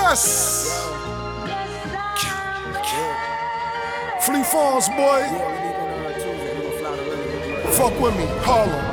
Yes! Fleet Farms, boy. Fuck with me, Harlem.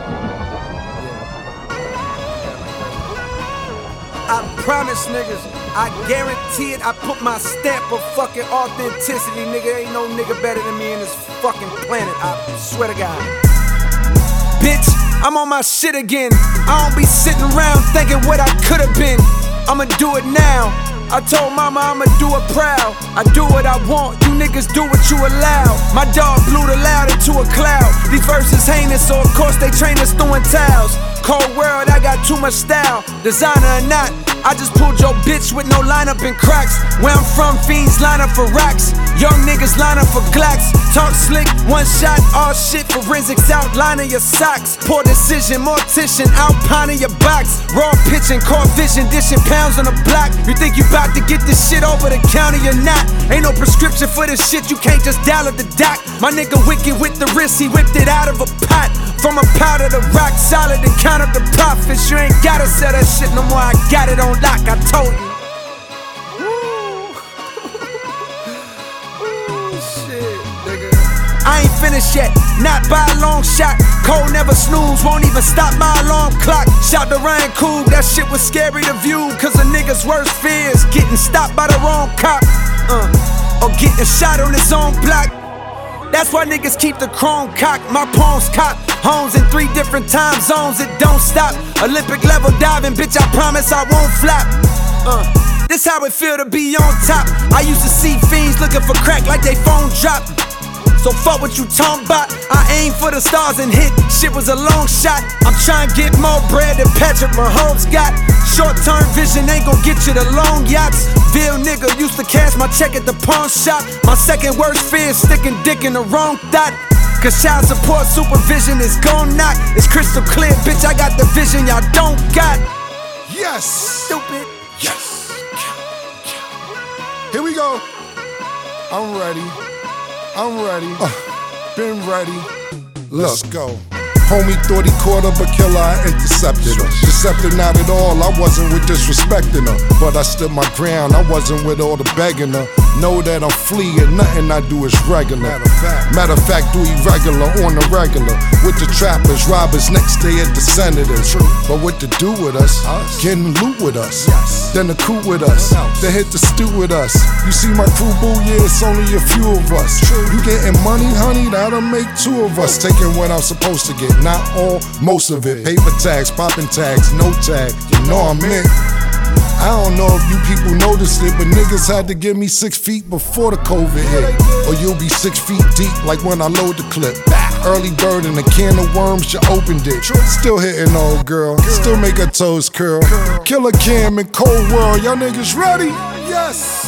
I promise niggas, I guarantee it, I put my stamp of fucking authenticity, nigga. Ain't no nigga better than me in this fucking planet, I swear to God. Bitch, I'm on my shit again. I don't be sitting around thinking what I could've been. I'ma do it now. I told mama I'ma do it proud. I do what I want, you niggas do what you allow. My dog blew the loud into a cloud. These verses heinous, so of course they train us throwing towels. Cold world, I got too much style. Designer or not, I just pulled your bitch with no lineup and cracks. Where I'm from, fiends line up for racks. Young niggas line up for glacks. Talk slick, one shot, all shit. Forensics outlining your socks. Poor decision, mortician, outpining your box. Raw pitching, court vision, dishing pounds on the block. You think you bout to get this shit over the counter, you're not. Ain't no prescription for this shit, you can't just dial at the doc. My nigga wicked with the wrist, he whipped it out of a pot. From a powder to rock solid and count up the profits. You ain't gotta sell that shit no more, I got it on lock, I told you. Shit, nigga. I ain't finished yet, not by a long shot. Cole never snooze, won't even stop my alarm clock. Shout to Ryan Cool, that shit was scary to view. Cause a nigga's worst fear is getting stopped by the wrong cop. Or getting shot on his own block. That's why niggas keep the chrome cocked. My palms cop, homes in 3 different time zones, it don't stop. Olympic level diving, bitch, I promise I won't flop. This how it feel to be on top. I used to see fiends looking for crack like they phone dropped. So fuck what you talking about. I aim for the stars and hit. Shit was a long shot. I'm trying to get more bread than Patrick Mahomes got. Short-term vision ain't gon' get you the long yachts. Bill nigga used to cash my check at the pawn shop. My second worst fear is sticking dick in the wrong thought. Cause child support supervision is gon' knock. It's crystal clear, bitch, I got the vision y'all don't got. Yes! Stupid. Yes! Here we go. I'm ready. I'm ready. Been ready. Let's go. Homie thought he caught her, but killer, I intercepted her. Deceptive not at all, I wasn't with disrespecting her. But I stood my ground, I wasn't with all the begging her. Know that I'm fleeing, nothing I do is regular. Matter of fact, do irregular on the regular. With the trappers, robbers, next day at the senators. But what to do with us? Getting loot with us. Then the coup with us. Then hit the stew with us. You see my crew, boo, yeah, it's only a few of us. You getting money, honey, that'll make 2 of us. Taking what I'm supposed to get, not all, most of it. Paper tags, popping tags, no tag, you know I'm in. I don't know if you people noticed it, but niggas had to give me 6 feet before the COVID hit. Or you'll be 6 feet deep like when I load the clip. Early bird in a can of worms, you opened it. Still hitting old girl, still make her toes curl. Killer Cam in Cold World, y'all niggas ready? Yes!